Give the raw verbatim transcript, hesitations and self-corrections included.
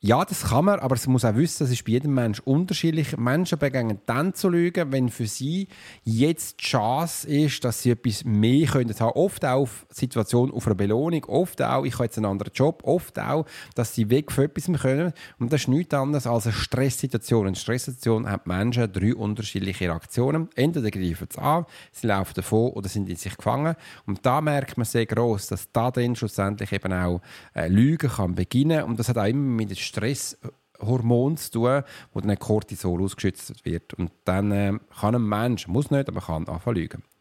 Ja, das kann man, aber man muss auch wissen, das ist bei jedem Mensch unterschiedlich. Menschen beginnen dann zu lügen, wenn für sie jetzt die Chance ist, dass sie etwas mehr können haben. Oft auch auf Situation auf eine Belohnung, oft auch, ich habe jetzt einen anderen Job, oft auch, dass sie weg von etwas können. Und das ist nichts anderes als eine Stresssituation. In Stresssituation haben die Menschen drei unterschiedliche Reaktionen. Entweder greifen sie an, sie laufen davon oder sind in sich gefangen. Und da merkt man sehr gross, dass da drin schlussendlich eben auch äh, Lügen kann beginnen. Und das hat auch immer mit dem Stresshormon zu tun, wo dann Cortisol ausgeschüttet wird. Und dann äh, kann ein Mensch, muss nicht, aber kann anfangen zu lügen.